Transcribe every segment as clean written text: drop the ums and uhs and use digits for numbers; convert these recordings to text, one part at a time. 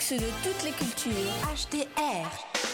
ceux de toutes les cultures. HDR.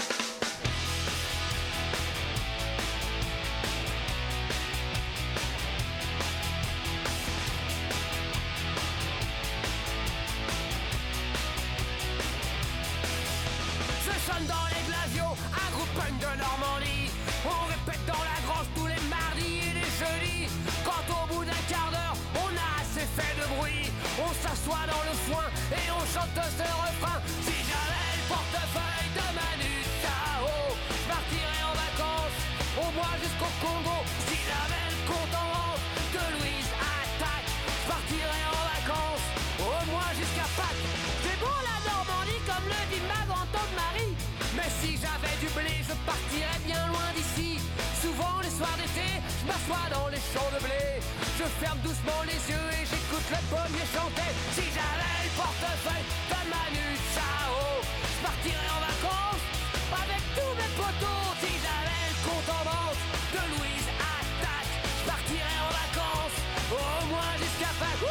Dans les glaciaux, un groupe punk de Normandie. On répète dans la grange tous les mardis et les jeudis. Quand au bout d'un quart d'heure, on a assez fait de bruit, on s'assoit dans le foin et on chante ce refrain. Si j'avais le portefeuille de Manu Chao, je partirais en vacances, au moins jusqu'au Congo. Si j'avais le compte en banque de Louise Attaque, je partirais en vacances, au moins jusqu'à Pâques. C'est bon la Normandie comme le dit ma grand-tante Marie. Mais si j'avais du blé, je partirais bien loin d'ici. Souvent les soirs d'été, je m'assois dans les champs de blé. Je ferme doucement les yeux et j'écoute le pommier chanter. Si j'avais le portefeuille de Manu Chao, je partirais en vacances avec tous mes potos. Si j'avais le compte en banque de Louise Attaque, je partirais en vacances au moins jusqu'à Pâques.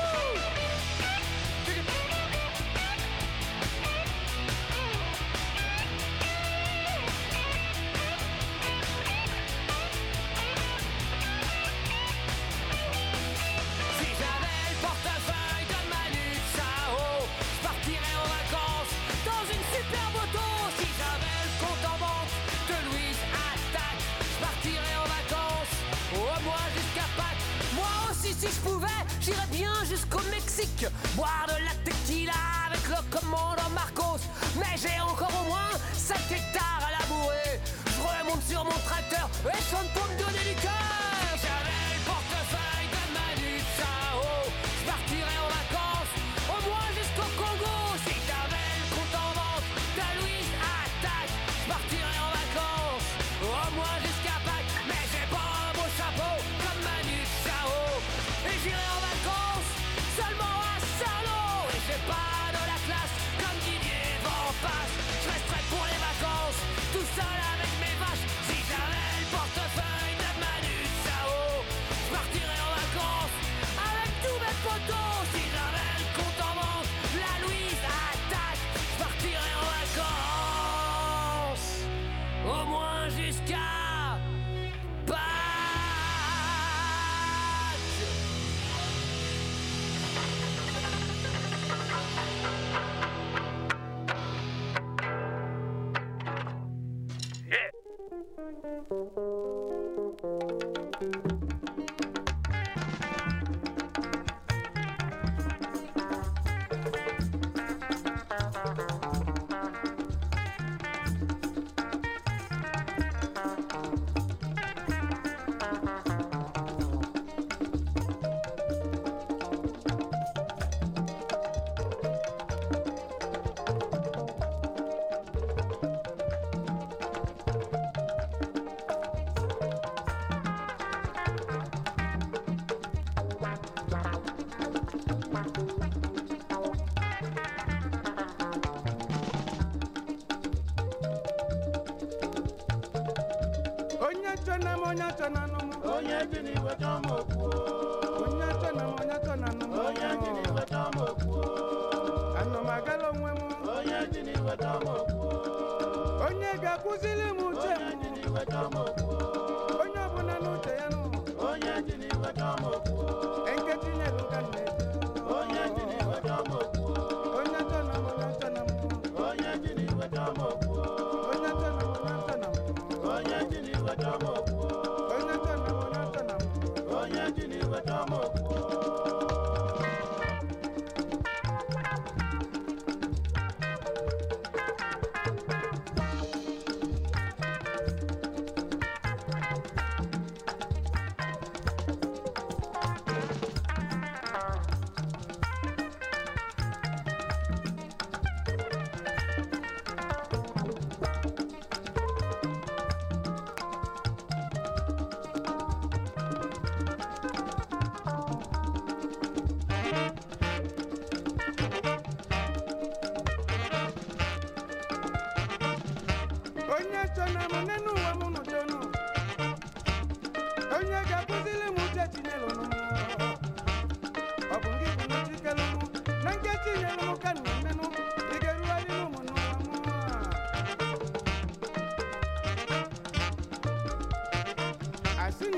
Si je pouvais, j'irais bien jusqu'au Mexique, boire de la tequila avec le commandant Marcos. Mais j'ai encore au moins 5 hectares à labourer. Je remonte sur mon tracteur et je chante pour me donner du cœur. Si j'avais le portefeuille de Manu Chao, je partirais en vacances, au moins jusqu'au Congo. Si j'avais le compte en banque de Louise Attaque, je partirais en vacances, au moins jusqu'à Pâques. Mais j'ai pas un beau chapeau comme Manu Chao, et j'irai en vacances seulement à Sarlo. Et j'ai pas de la classe comme Didier Van Passe. Je resterai pour les vacances tout seul avec mes vaches. Si j'avais le portefeuille de Manu Chao, je partirais en vacances avec tous mes potos. Si j'avais le compte en banque, la Louise Attaque, je partirais en vacances au moins jusqu'à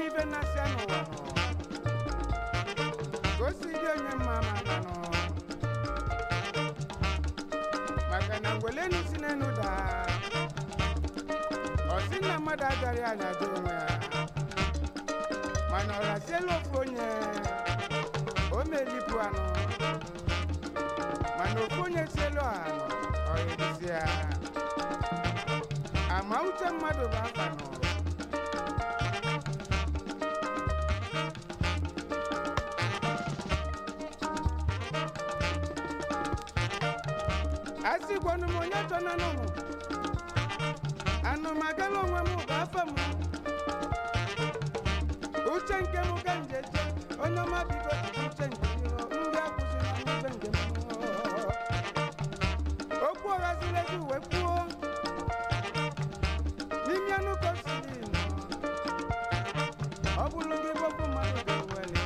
ife na-asị n'ụwa nọ gosi gị onye mma maka nọ maka na ngwelenu si n'enu daa ọ sị na mmadụ agaghị anyajụ onwe ya mana ọ rasiela ofu onye o melipụ anụ mana ofu onye si elu anụ ọ erisi ya ama uche mmadụ bụ afa nọ asị gwanu m onye chọ na n'ụmụ anụ magala onwe m bụ afa m uche nke m ka njeje onye ọma bigo uche nke ndị akwụsị na mmepe nke m okwu ọghaziri ezi uwe kwuo n'ime anụ kosiri ọ bụrụ gị bọbụ mmadụ ga-eweli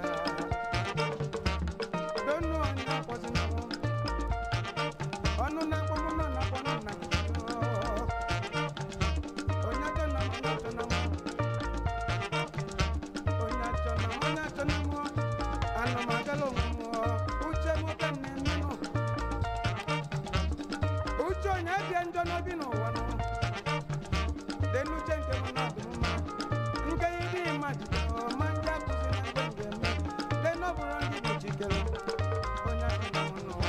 donu onye akwụsị na m ọnụ na-akpọ m nọ na-akpọ nọ na onye achọ na m onye achọ na m onye achọ na m onye achọ na m anụ m agala onwe m uche m ka m na-eme nụ uche onye abịa njọ n'obi n'ụwa nụ dị n'uche nke m na-adị mma nke ya dị mma jide ma ndị akụzi na ndị ga-eme dị n'ọbụrụ ndị bụ jikere onye achọ na m n'ụwa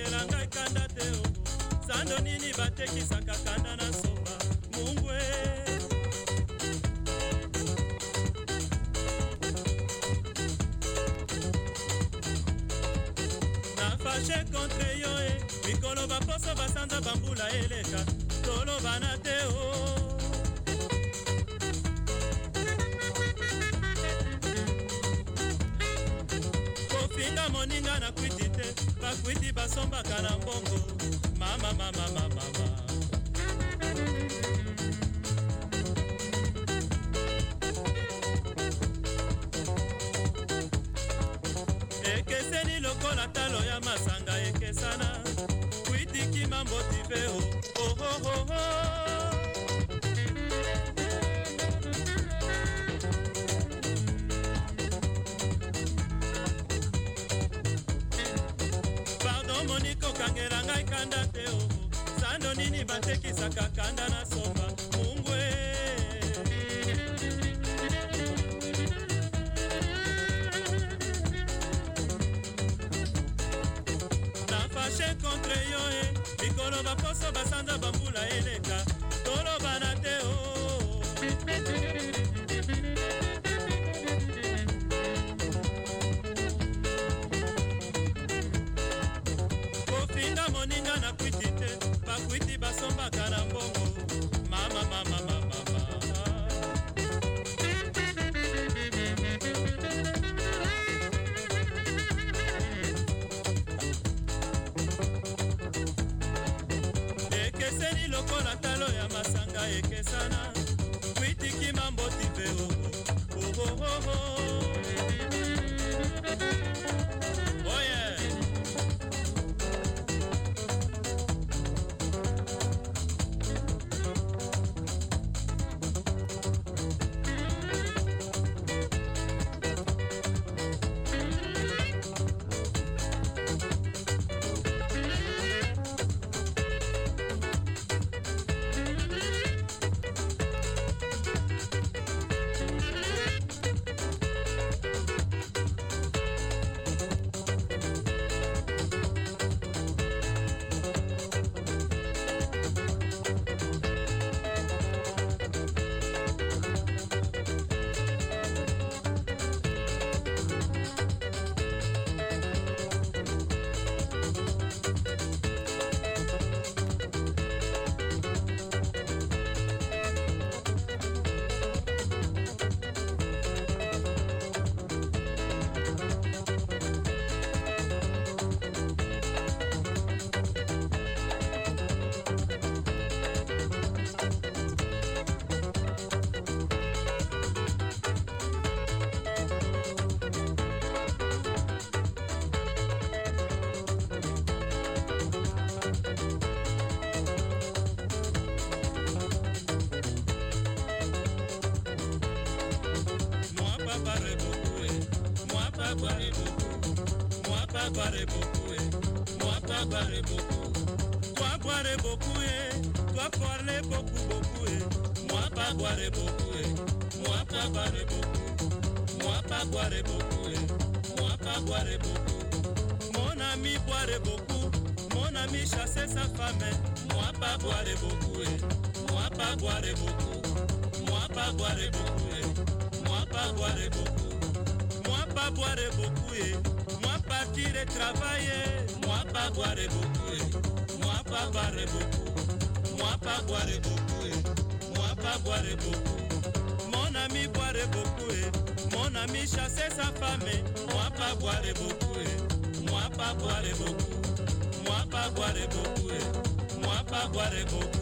okangela ngai kanda te o sando nini batekisaka kanda na somba mungwe nafashe contre yo mikolo baposo basanza bambula eleka tolobana te o kofinga moninga na kwiti te bakwiti basombaka na mbongo mama mama mama mama ekeseni lokola talo ya masanga ekesana kwitiki mambotive o oh oh oh oh kangela ngai kanda te o sando nini batekisaka kanda na somba mungwe nafashe contre yo mikolo baposo basanda bambula eleka tolobana te o moninga na kwiti te bakwiti basombaka na mbongo mama mama mama ekeseni lokola talo ya masanga ekesana kwitiki mambotive o oh oh oh oh boire beaucoup, moi pas boire beaucoup. Toi boire beaucoup, toi parler beaucoup, beaucoup. Moi pas boire beaucoup, moi pas boire beaucoup. Moi pas boire beaucoup, moi pas boire beaucoup. Mon ami boire beaucoup, mon ami chasser sa femme. Moi pas boire beaucoup, moi pas boire beaucoup. Moi pas boire beaucoup, moi pas boire beaucoup. Moi pas boire beaucoup, moi partir et travailler. Moi pas boire beaucoup, moi pas boire beaucoup. Moi pas boire beaucoup, moi pas boire beaucoup. Mon ami boire beaucoup, mon ami chasser sa femme. Moi pas boire beaucoup, moi pas boire beaucoup. Moi pas boire beaucoup, moi pas boire beaucoup.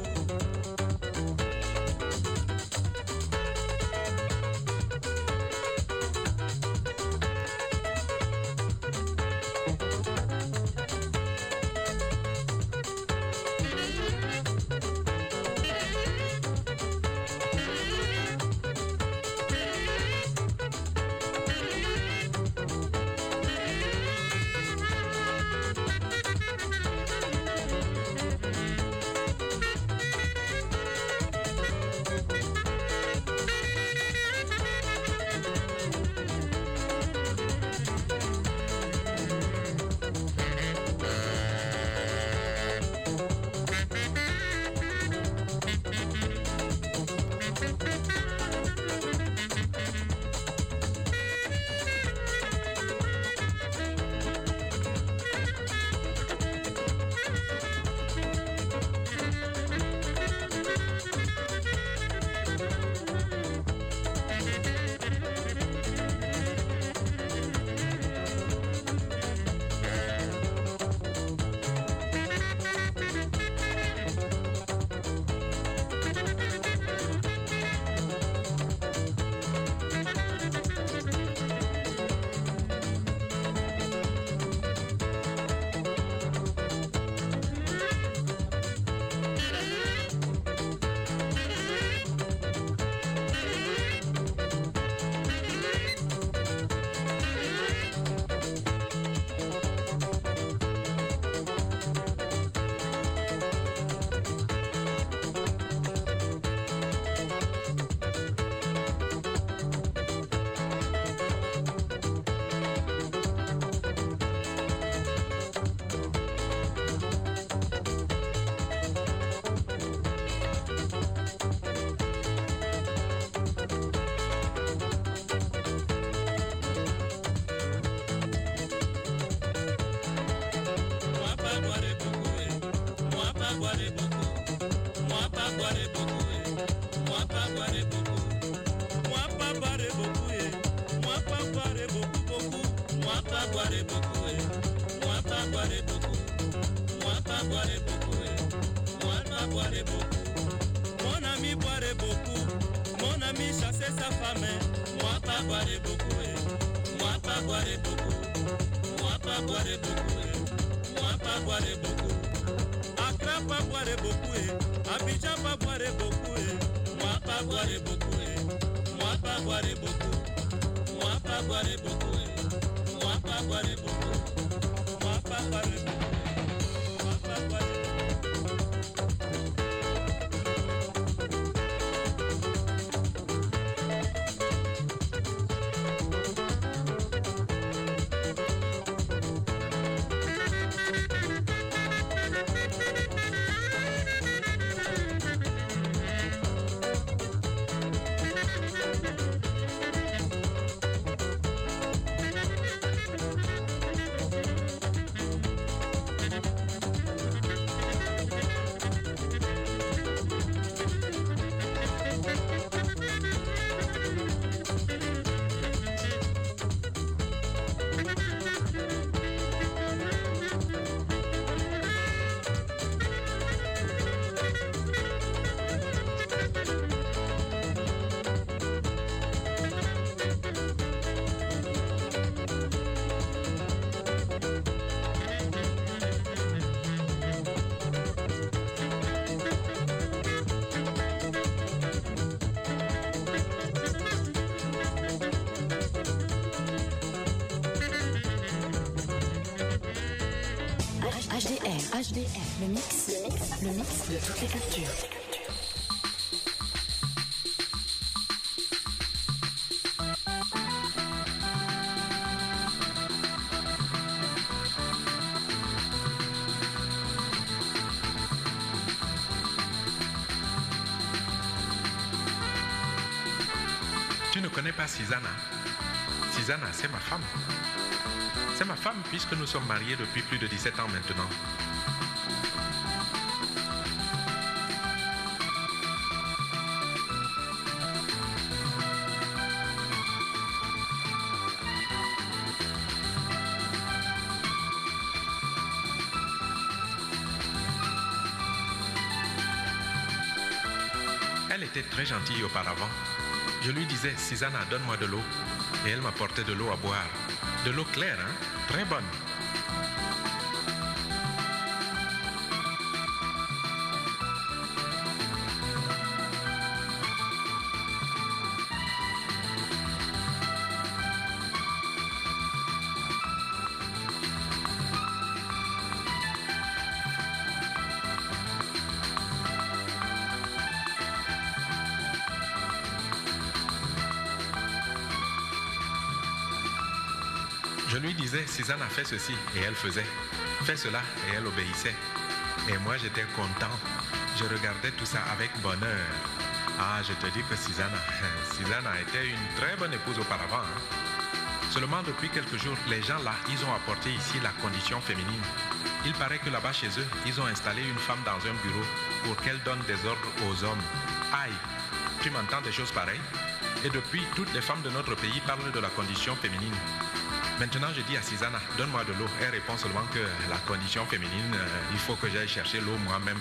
boirait beaucoup, moi elle va boire beaucoup. Mon ami boirait beaucoup, mon ami chassait sa femme, moi pas boire beaucoup, moi pas boire beaucoup, moi pas boire beaucoup, moi pas boire beaucoup. Accra pas boire beaucoup, Abidjan pas boire beaucoup, moi pas boire beaucoup, moi pas boire beaucoup, moi pas boire beaucoup, moi pas boire beaucoup, moi pas boire beaucoup. HDR, le mix de toutes les cultures. Tu ne connais pas Sizana? Sizana, c'est ma femme. C'est ma femme puisque nous sommes mariés depuis plus de 17 ans maintenant. Elle était très gentille auparavant. Je lui disais, Sizana, donne-moi de l'eau. Et elle m'apportait de l'eau à boire. De l'eau claire, hein? Très bonne. Je lui disais, Sizana a fait ceci et elle faisait. Fais cela et elle obéissait. Et moi j'étais content. Je regardais tout ça avec bonheur. Ah, je te dis que Sizana était une très bonne épouse auparavant. Hein. Seulement depuis quelques jours, les gens là, ils ont apporté ici la condition féminine. Il paraît que là-bas chez eux, ils ont installé une femme dans un bureau pour qu'elle donne des ordres aux hommes. Aïe, tu m'entends des choses pareilles? Et depuis, toutes les femmes de notre pays parlent de la condition féminine. Maintenant, je dis à Sizana, donne-moi de l'eau. Elle répond seulement que la condition féminine, il faut que j'aille chercher l'eau moi-même.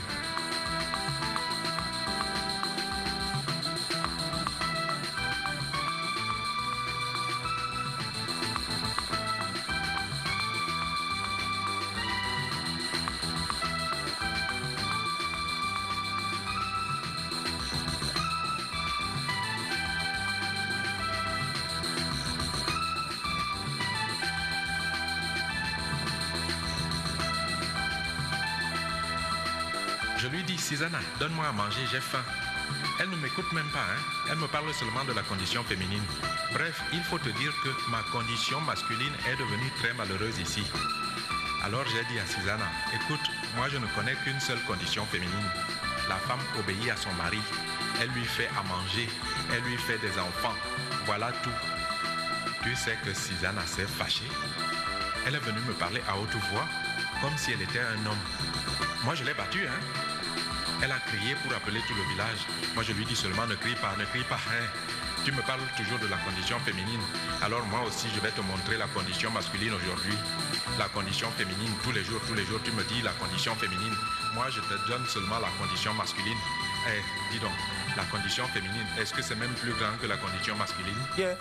Je lui dis, Sizana, donne-moi à manger, j'ai faim. Elle ne m'écoute même pas, hein. Elle me parle seulement de la condition féminine. Bref, il faut te dire que ma condition masculine est devenue très malheureuse ici. Alors j'ai dit à Sizana, écoute, moi je ne connais qu'une seule condition féminine. La femme obéit à son mari. Elle lui fait à manger. Elle lui fait des enfants. Voilà tout. Tu sais que Sizana s'est fâchée. Elle est venue me parler à haute voix, comme si elle était un homme. Moi je l'ai battue, hein. Elle a crié pour appeler tout le village. Moi je lui dis seulement ne crie pas, hein. Tu me parles toujours de la condition féminine. Alors moi aussi, je vais te montrer la condition masculine aujourd'hui. La condition féminine, tous les jours, tu me dis la condition féminine. Moi, je te donne seulement la condition masculine. Eh, dis donc, la condition féminine, est-ce que c'est même plus grand que la condition masculine? Yeah.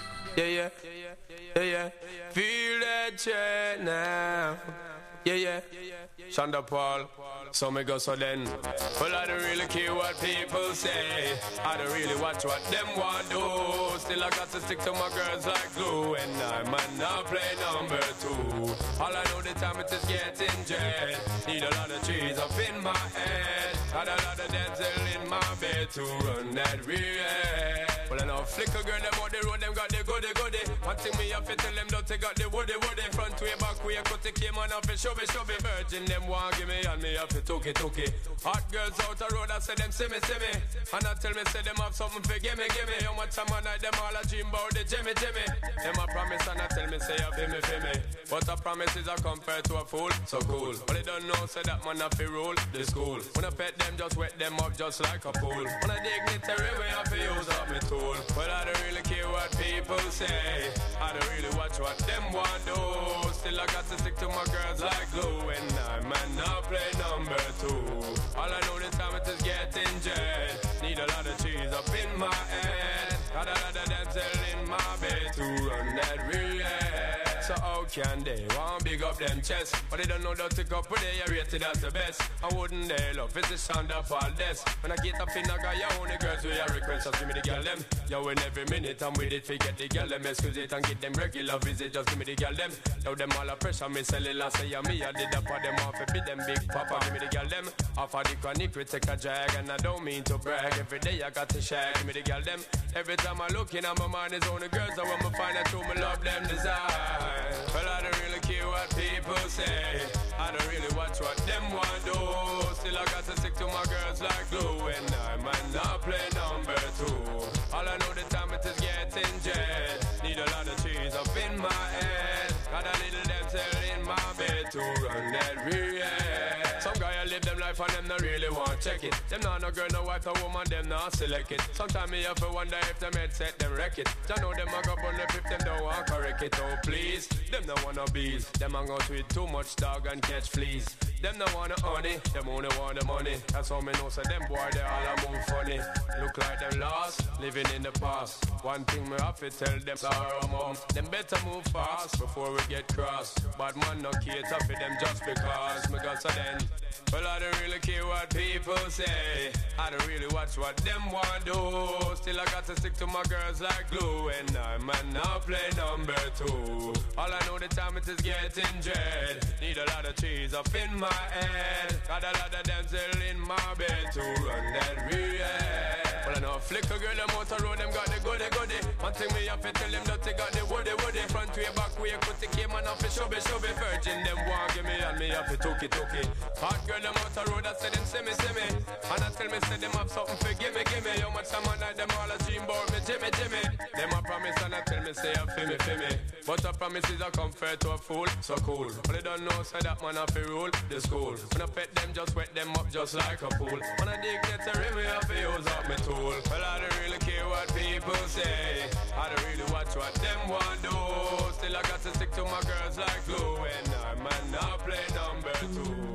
Feel that chain now. Yeah. Shonda Paul, so me go so then. Well, I don't really care what people say. I don't really watch what them want do. Still I got to stick to my girls like glue. And I might not play number 2. All I know the time it is getting jet. Need a lot of trees up in my head. Got a lot of dental in my bed to run that real. Well, I know flicker girl, them on the road, them got the goody. One thing me have to tell them, don't they got the woody. Front way, back way, cut the came on off and show me. Virgin, them want give me, and me have to took it. Hot girls out the road, I say them see me. And I tell me, say them have something for gimme. How much time I night, them all a dream about the Jimmy. Them a promise, and I tell me, say you feel me. But a promise is a compared to a fool, so cool. But they don't know, say that man have to rule the school. When I pet them, just wet them up just like a pool. When I dignitary way, I feel use up me tool. But I don't really care what people say. I don't really watch what them want do. Still I got to stick to my girls like glue. And I might not play number 2. All I know this time it is getting jet. Need a lot of cheese up in my head. Got a lot of damsel in my bed to run that real. So how can they want big up them chest? But they don't know that to go with they are rated as the best. I wouldn't they love it's a sound of all this. When I get up in I got your only girls with your request, just give me the girl them. Yo, in every minute I'm with it, forget the girl them. Excuse it and get them regular visit, just give me the girl them. Now them all a pressure, me cellular say yeah, me I did up for them off a bit them big papa, give me the girl them. Off of the chronic we take a drag and I don't mean to brag. Every day I got to shag, give me the girl them. Every time I look in at my mind is only girls I want me find out who me love them desire. Well, I don't really care what people say. I don't really watch what them want do. Still I got to stick to my girls like glue. And I might not play number 2. All I know the time it is getting jet. Need a lot of cheese up in my head. Got a little damsel in my bed to run that real. Some guy I live them life and them not really want check it. Them not no girl, no wife, no woman, them not select it. Sometimes me have to wonder if them headset them wreck it. I know them a go bun if them don't want correct it. Oh please, them no wanna bees. Them a go tweet too much dog and catch fleas. Them no wanna honey, them only want the money. That's how me know say them boy they all a move funny. Look like them lost, living in the past. One thing me have to tell them sorrow mom. Them better move fast before we get cross. Bad man no cater for them just because me got so then. Well I don't really care what people say. I don't really watch what them want do. Still I got to stick to my girls like glue. And I might not play number 2. All I know the time it is getting dread. Need a lot of cheese up in my head. Got a lot of damsel in my bed to run that real. Well I know flicker girl them out the road, them got the goody. One thing me have to tell them that they got the woody. Front way, back way, cut the came on off a show be. Virgin them want give me and me have to took it. Hot girl them out the road, I say them see me. And I tell me say them have something for gimme. How much time I night them all a dream about me Jimmy. Them a promise and I tell me say you feel me. But a promise is a comfort to a fool, so cool. But they don't know say that man have to rule the school. When I pet them just wet them up just like a pool. When I dignitary me have to use up my tool. Well I don't really care what people say. I don't really watch what them want do. Still I got to stick to my girls like glue. And I might not play number 2.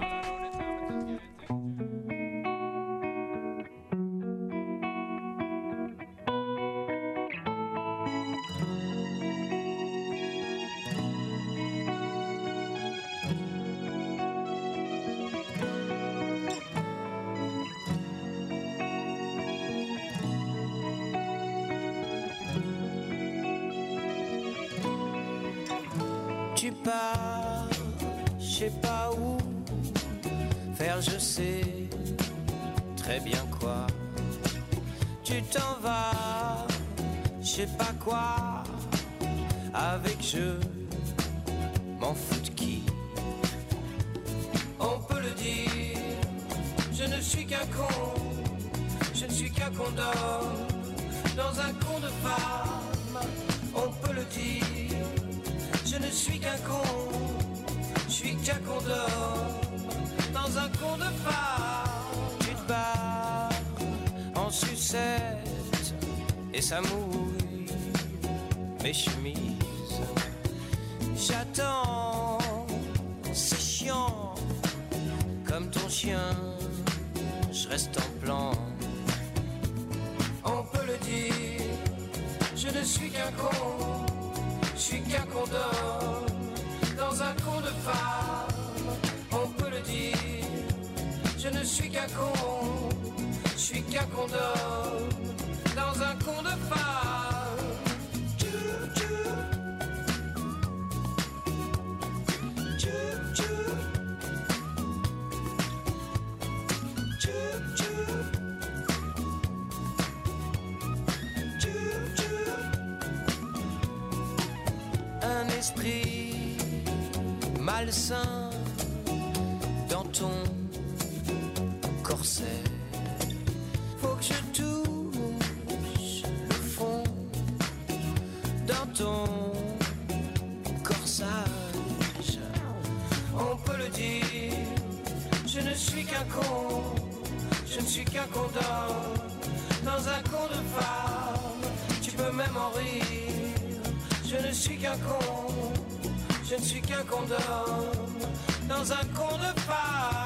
Tu pars, je sais pas où, faire je sais très bien quoi. Tu t'en vas, je sais pas quoi, avec je m'en fous de qui. On peut le dire, je ne suis qu'un con, je ne suis qu'un condom, dans un con de femme. On peut le dire. Je ne suis qu'un con, je suis qu'un condom, dans un con de femme. Tu te barres en sucette, et ça mouille mes chemises. J'attends, c'est chiant, comme ton chien, je reste en plan. On peut le dire, je ne suis qu'un con, je suis qu'un condom dans un con de femme. On peut le dire, je ne suis qu'un con, je suis qu'un condom dans un con de femme. Un esprit malsain dans ton corset. Faut que je touche le fond dans ton corsage. On peut le dire, je ne suis qu'un con, je ne suis qu'un condom dans un con de femme. Tu peux même en rire, je ne suis qu'un con, je ne suis qu'un condom dans un con de femme.